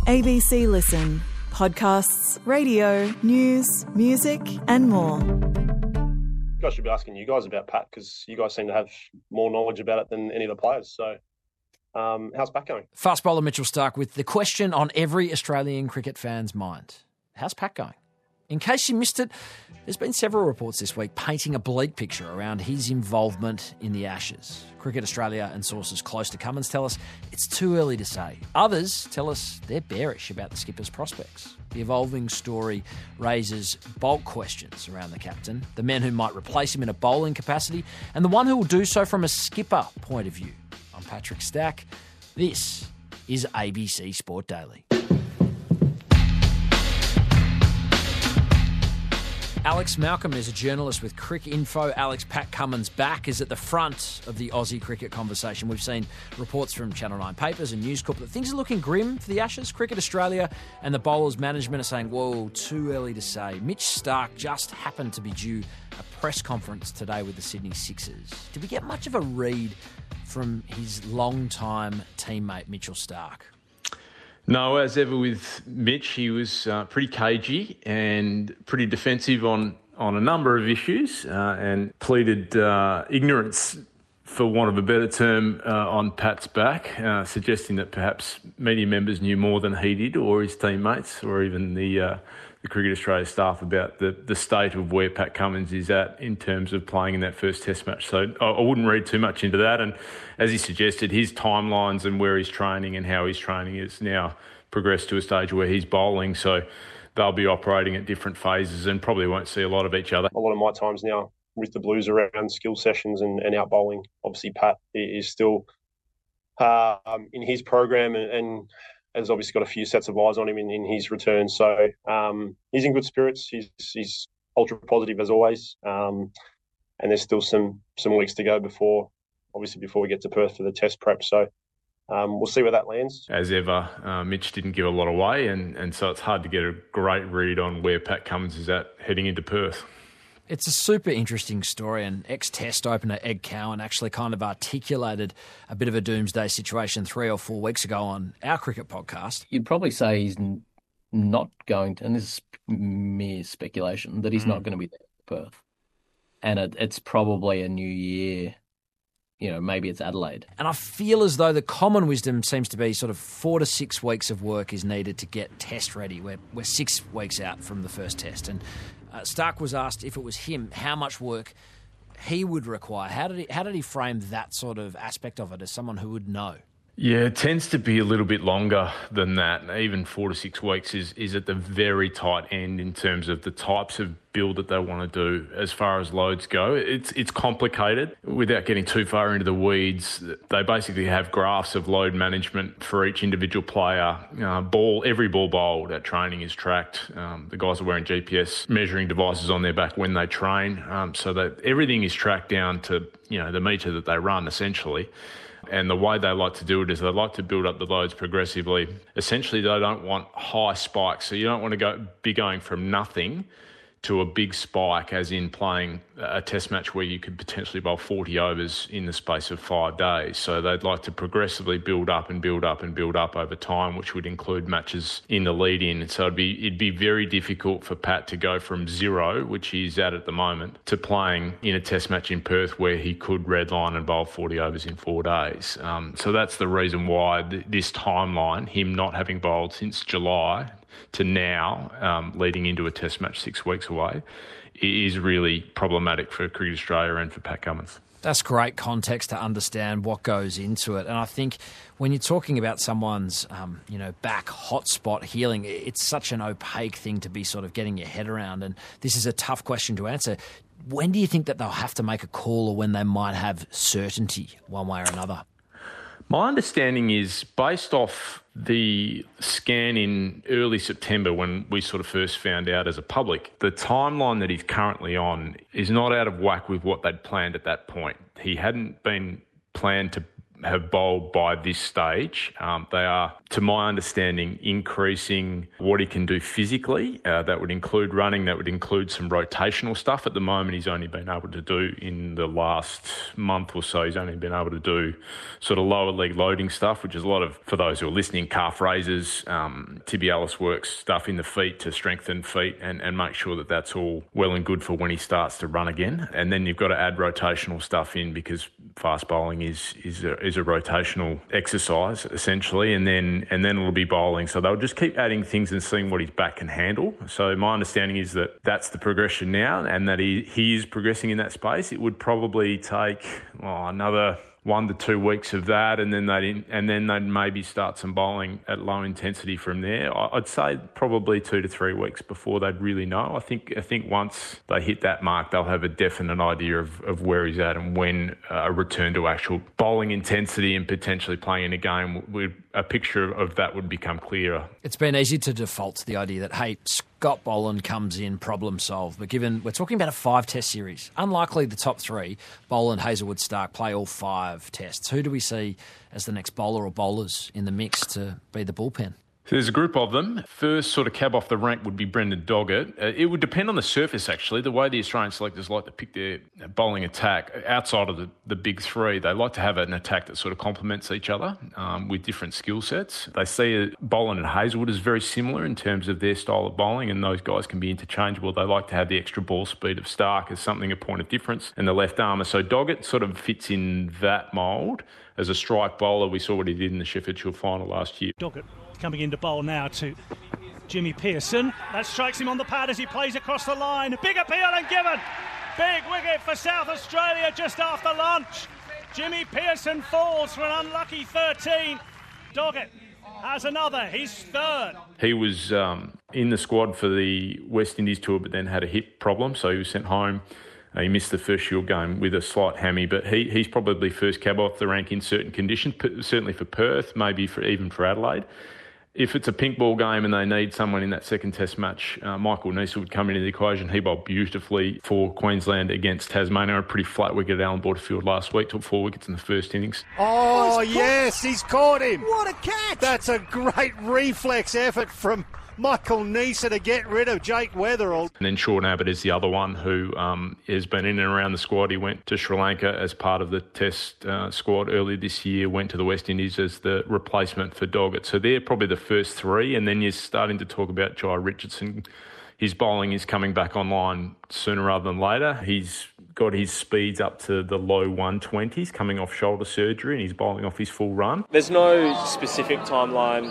ABC Listen. Podcasts, radio, news, music and more. I should be asking you guys about Pat because you guys seem to have more knowledge about it than any of the players. So how's Pat going? Fast bowler Mitchell Starc with the question on every Australian cricket fan's mind. How's Pat going? In case you missed it, there's been several reports this week painting a bleak picture around his involvement in the Ashes. Cricket Australia and sources close to Cummins tell us it's too early to say. Others tell us they're bearish about the skipper's prospects. The evolving story raises bulk questions around the captain, the men who might replace him in a bowling capacity, and the one who will do so from a skipper point of view. I'm Patrick Stack. This is ABC Sport Daily. Alex Malcolm is a journalist with Cricinfo. Alex, Pat Cummins back is at the front of the Aussie cricket conversation. We've seen reports from Channel 9 papers and News Corp that things are looking grim for the Ashes. Cricket Australia and the bowlers' management are saying, whoa, too early to say. Mitch Starc just happened to be due a press conference today with the Sydney Sixers. Did we get much of a read from his long-time teammate, Mitchell Starc? No, as ever with Mitch, he was pretty cagey and pretty defensive on a number of issues and pleaded ignorance, for want of a better term, on Pat's back, suggesting that perhaps media members knew more than he did, or his teammates, or even the Cricket Australia staff about the state of where Pat Cummins is at in terms of playing in that first test match. So I wouldn't read too much into that. And as he suggested, his timelines and where he's training and how he's training is now progressed to a stage where he's bowling. So they'll be operating at different phases and probably won't see a lot of each other. A lot of my times now with the Blues around skill sessions and out bowling. Obviously, Pat is still in his program and has obviously got a few sets of eyes on him in his return. So he's in good spirits. He's ultra positive as always. And there's still some weeks to go before we get to Perth for the test prep. So we'll see where that lands. As ever, Mitch didn't give a lot away, and so it's hard to get a great read on where Pat Cummins is at heading into Perth. It's a super interesting story, and ex-Test opener Ed Cowan actually kind of articulated a bit of a doomsday situation 3 or 4 weeks ago on our cricket podcast. You'd probably say he's not going to, and this is mere speculation, that he's not going to be there for Perth. And it's probably a new year. You know, maybe it's Adelaide. And I feel as though the common wisdom seems to be sort of 4 to 6 weeks of work is needed to get test ready. We're 6 weeks out from the first test. And Starc was asked if it was him, how much work he would require. How did he frame that sort of aspect of it as someone who would know? Yeah, it tends to be a little bit longer than that. Even 4 to 6 weeks is at the very tight end in terms of the types of build that they want to do as far as loads go. It's complicated. Without getting too far into the weeds, they basically have graphs of load management for each individual player. Every ball bowled at training is tracked. The guys are wearing GPS measuring devices on their back when they train, so that everything is tracked down to the metre that they run essentially. And the way they like to do it is they like to build up the loads progressively. Essentially, they don't want high spikes. So you don't want to be going from nothing to a big spike, as in playing a test match where you could potentially bowl 40 overs in the space of 5 days. So they'd like to progressively build up and build up and build up over time, which would include matches in the lead-in. So it'd be very difficult for Pat to go from 0, which he's at the moment, to playing in a test match in Perth where he could redline and bowl 40 overs in 4 days. So that's the reason why this timeline, him not having bowled since July to now, leading into a test match 6 weeks away, is really problematic for Cricket Australia and for Pat Cummins. That's great context to understand what goes into it. And I think when you're talking about someone's, back hotspot healing, it's such an opaque thing to be sort of getting your head around. And this is a tough question to answer. When do you think that they'll have to make a call, or when they might have certainty one way or another? My understanding is, based off the scan in early September when we sort of first found out as a public, the timeline that he's currently on is not out of whack with what they'd planned at that point. He hadn't been planned to have bowled by this stage. They are, to my understanding, increasing what he can do physically. That would include running, that would include some rotational stuff. At the moment, he's only been able to do, in the last month or so, he's only been able to do sort of lower leg loading stuff, which is a lot of, for those who are listening, calf raises, tibialis works, stuff in the feet to strengthen feet and make sure that that's all well and good for when he starts to run again. And then you've got to add rotational stuff in, because fast bowling is a rotational exercise essentially, and then it'll be bowling. So they'll just keep adding things and seeing what his back can handle. So my understanding is that that's the progression now, and that he is progressing in that space. It would probably take another 1 to 2 weeks of that, and then they'd maybe start some bowling at low intensity from there. I'd say probably 2 to 3 weeks before they'd really know. I think once they hit that mark, they'll have a definite idea of where he's at and when a return to actual bowling intensity and potentially playing in a game, a picture of that would become clearer. It's been easy to default to the idea that, hey, Scott Boland comes in, problem solved. But given we're talking about a 5-test series, unlikely the top three, Boland, Hazelwood, Stark, play all 5 tests. Who do we see as the next bowler or bowlers in the mix to be the bullpen? So there's a group of them. First sort of cab off the rank would be Brendan Doggett. It would depend on the surface, actually. The way the Australian selectors like to pick their bowling attack, outside of the big three, they like to have an attack that sort of complements each other with different skill sets. They see Boland and Hazelwood as very similar in terms of their style of bowling, and those guys can be interchangeable. They like to have the extra ball speed of Stark as something, a point of difference, and the left armour. So Doggett sort of fits in that mould. As a strike bowler, we saw what he did in the Sheffield Shield final last year. Doggett coming into bowl now to Jimmy Peirson. That strikes him on the pad as he plays across the line. Big appeal and given. Big wicket for South Australia just after lunch. Jimmy Peirson falls for an unlucky 13. Doggett has another, his third. He was in the squad for the West Indies tour, but then had a hip problem, so he was sent home. He missed the first Shield game with a slight hammy, but he's probably first cab off the rank in certain conditions, certainly for Perth, maybe even for Adelaide. If it's a pink ball game and they need someone in that second test match, Michael Neser would come into the equation. He bowled beautifully for Queensland against Tasmania. A pretty flat wicket at Allan Borderfield last week. Took 4 wickets in the first innings. Oh, yes, he's caught him. What a catch. That's a great reflex effort from Michael Neser to get rid of Jake Weatherall. And then Sean Abbott is the other one who has been in and around the squad. He went to Sri Lanka as part of the Test squad earlier this year, went to the West Indies as the replacement for Doggett. So they're probably the first 3, and then you're starting to talk about Jai Richardson. His bowling is coming back online sooner rather than later. He's got his speeds up to the low 120s, coming off shoulder surgery, and he's bowling off his full run. There's no specific timeline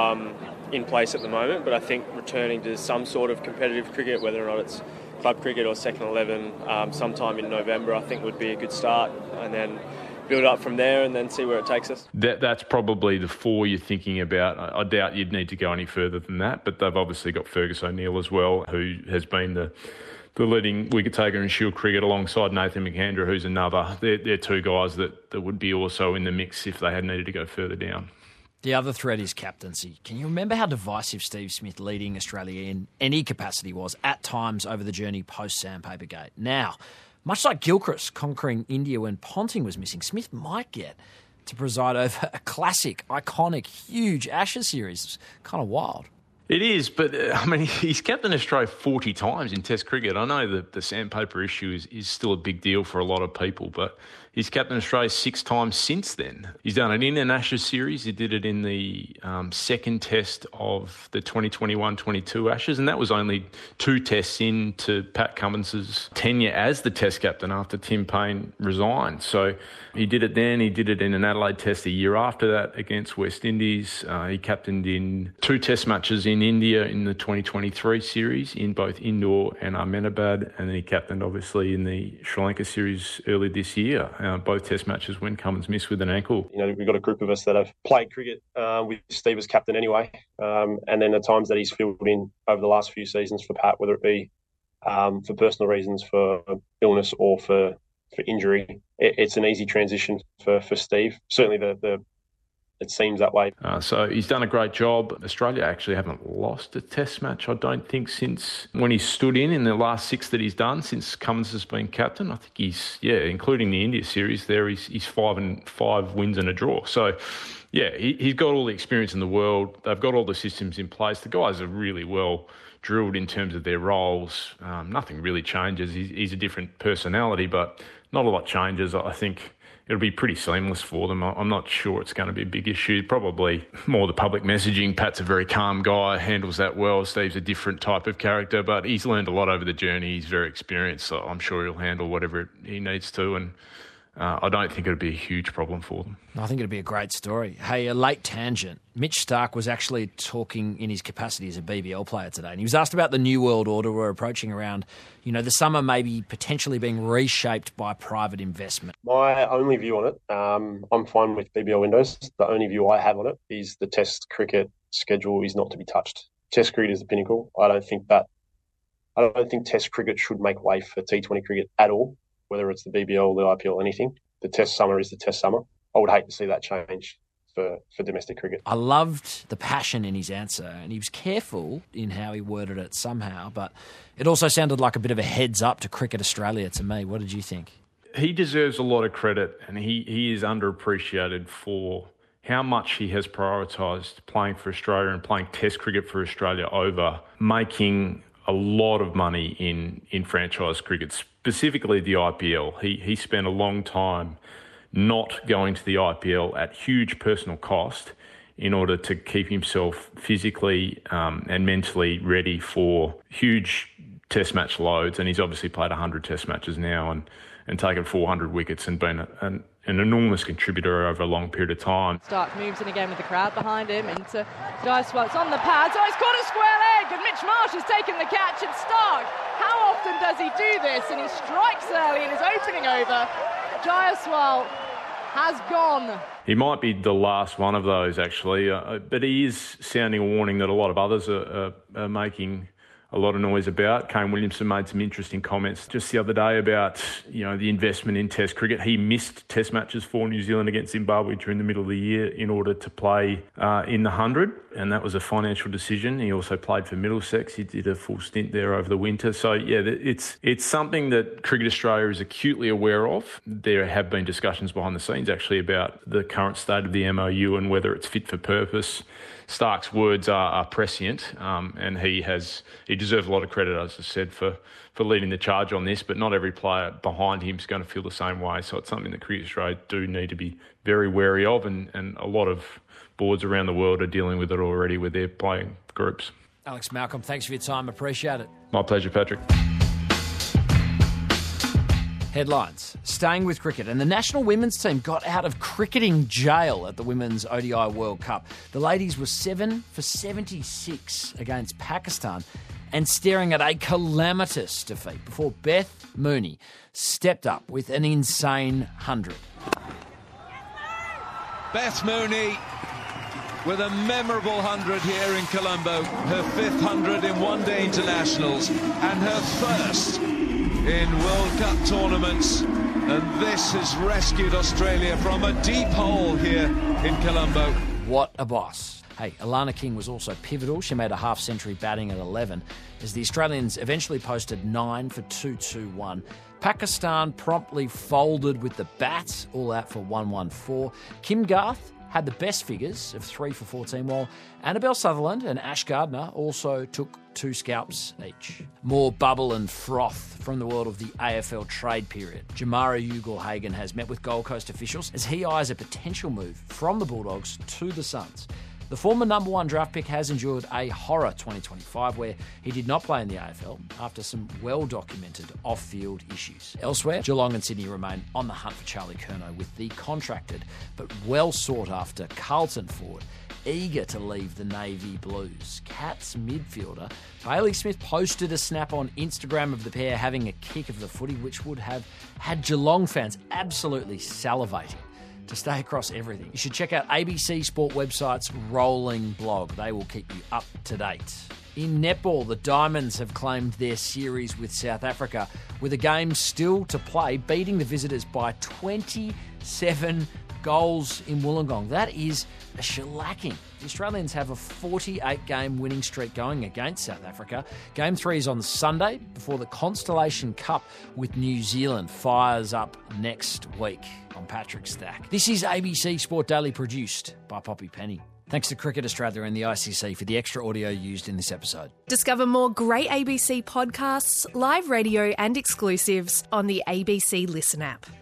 in place at the moment, but I think returning to some sort of competitive cricket, whether or not it's club cricket or second 11, sometime in November, I think would be a good start, and then build up from there and then see where it takes us. That's probably the 4 you're thinking about. I doubt you'd need to go any further than that, but they've obviously got Fergus O'Neill as well, who has been the leading wicket taker in Shield cricket alongside Nathan McAndrew, who's another. They're 2 guys that would be also in the mix if they had needed to go further down. The other thread is captaincy. Can you remember how divisive Steve Smith leading Australia in any capacity was at times over the journey post-Sandpaper Gate? Now, much like Gilchrist conquering India when Ponting was missing, Smith might get to preside over a classic, iconic, huge Ashes series. It's kind of wild. It is, but he's captained Australia 40 times in Test cricket. I know that the sandpaper issue is still a big deal for a lot of people, but he's captained Australia 6 times since then. He's done it in an Ashes series. He did it in the second test of the 2021-22 Ashes, and that was only 2 tests into Pat Cummins's tenure as the Test captain after Tim Payne resigned. So he did it then. He did it in an Adelaide Test a year after that against West Indies. He captained in 2 Test matches in India in the 2023 series in both Indore and Ahmedabad, and then he captained obviously in the Sri Lanka series early this year. Both Test matches when Cummins missed with an ankle. We've got a group of us that have played cricket with Steve as captain anyway, and then the times that he's filled in over the last few seasons for Pat, whether it be for personal reasons, for illness, or for injury, it's an easy transition for Steve. Certainly the it seems that way. So he's done a great job. Australia actually haven't lost a test match, I don't think, since when he stood in the last 6 that he's done since Cummins has been captain. I think he's, including the India series there, he's 5 wins and a draw. So, he's got all the experience in the world. They've got all the systems in place. The guys are really well drilled in terms of their roles. Nothing really changes. He's a different personality, but not a lot changes. I think it'll be pretty seamless for them. I'm not sure it's going to be a big issue. Probably more the public messaging. Pat's a very calm guy, handles that well. Steve's a different type of character, but he's learned a lot over the journey. He's very experienced, so I'm sure he'll handle whatever he needs to, and I don't think it'll be a huge problem for them. I think it'd be a great story. Hey, a late tangent. Mitch Starc was actually talking in his capacity as a BBL player today, and he was asked about the New World Order we're approaching around, the summer maybe potentially being reshaped by private investment. My only view on it, I'm fine with BBL windows. The only view I have on it is the Test cricket schedule is not to be touched. Test cricket is the pinnacle. I don't think Test cricket should make way for T20 cricket at all, whether it's the BBL, the IPL, anything. The Test summer is the Test summer. I would hate to see that change for domestic cricket. I loved the passion in his answer, and he was careful in how he worded it somehow, but it also sounded like a bit of a heads up to Cricket Australia to me. What did you think? He deserves a lot of credit, and he is underappreciated for how much he has prioritised playing for Australia and playing Test cricket for Australia over making a lot of money in franchise cricket, specifically the IPL. He spent a long time not going to the IPL at huge personal cost in order to keep himself physically and mentally ready for huge test match loads. And he's obviously played 100 test matches now and taken 400 wickets and been an enormous contributor over a long period of time. Starc moves in again with the crowd behind him into Jaiswal. It's on the pads. Oh, he's caught a square leg, and Mitch Marsh has taken the catch. And Starc, how often does he do this? And he strikes early in his opening over. Jaiswal has gone. He might be the last one of those, actually, but he is sounding a warning that a lot of others are making a lot of noise about. Kane Williamson made some interesting comments just the other day about, the investment in Test cricket. He missed Test matches for New Zealand against Zimbabwe during the middle of the year in order to play in the 100, and that was a financial decision. He also played for Middlesex. He did a full stint there over the winter. So, it's something that Cricket Australia is acutely aware of. There have been discussions behind the scenes, actually, about the current state of the MOU and whether it's fit for purpose. Starc's words are prescient, and he deserves a lot of credit, as I said, for leading the charge on this, but not every player behind him is going to feel the same way. So it's something that Cricket Australia do need to be very wary of, and a lot of boards around the world are dealing with it already with their playing groups. Alex Malcolm, thanks for your time. Appreciate it. My pleasure, Patrick. Headlines. Staying with cricket, and the national women's team got out of cricketing jail at the Women's ODI World Cup. The ladies were 7 for 76 against Pakistan and staring at a calamitous defeat before Beth Mooney stepped up with an insane 100. Beth Mooney with a memorable 100 here in Colombo, her 5th 100 in one-day internationals and her first in World Cup tournaments, and this has rescued Australia from a deep hole here in Colombo. What a boss. Hey, Alana King was also pivotal. She made a half-century batting at 11 as the Australians eventually posted 9 for 221. Pakistan promptly folded with the bat, all out for 114. Kim Garth had the best figures of 3 for 14, while Annabelle Sutherland and Ash Gardner also took 2 scalps each. More bubble and froth from the world of the AFL trade period. Jamara Ugle-Hagan has met with Gold Coast officials as he eyes a potential move from the Bulldogs to the Suns. The former number 1 draft pick has endured a horror 2025 where he did not play in the AFL after some well-documented off-field issues. Elsewhere, Geelong and Sydney remain on the hunt for Charlie Curnow with the contracted but well-sought-after Carlton forward eager to leave the Navy Blues. Cats midfielder Bailey Smith posted a snap on Instagram of the pair having a kick of the footy, which would have had Geelong fans absolutely salivating. To stay across everything, you should check out ABC Sport website's rolling blog. They will keep you up to date. In netball, the Diamonds have claimed their series with South Africa with a game still to play, beating the visitors by 27 goals in Wollongong. That is a shellacking. The Australians have a 48-game winning streak going against South Africa. Game 3 is on Sunday before the Constellation Cup with New Zealand fires up next week on Patrick's Stack. This is ABC Sport Daily, produced by Poppy Penny. Thanks to Cricket Australia and the ICC for the extra audio used in this episode. Discover more great ABC podcasts, live radio and exclusives on the ABC Listen app.